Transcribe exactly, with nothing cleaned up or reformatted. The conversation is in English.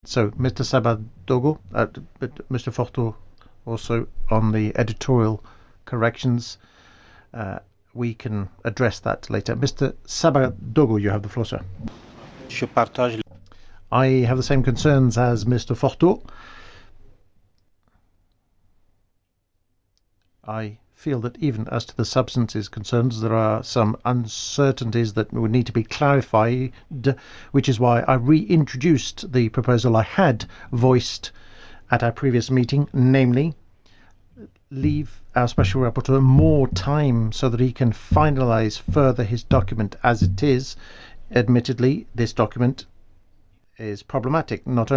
So, Mister Sabadogo, uh, but Mister Forto also on the editorial corrections. Uh, we can address that later. Mister Sabadogo, you have the floor, sir. Je partage. I have the same concerns as Mister Forto. I feel that even as to the substance is concerned, there are some uncertainties that would need to be clarified, which is why I reintroduced the proposal I had voiced at our previous meeting, namely leave our special rapporteur more time so that he can finalise further his document as it is. Admittedly, this document is problematic, not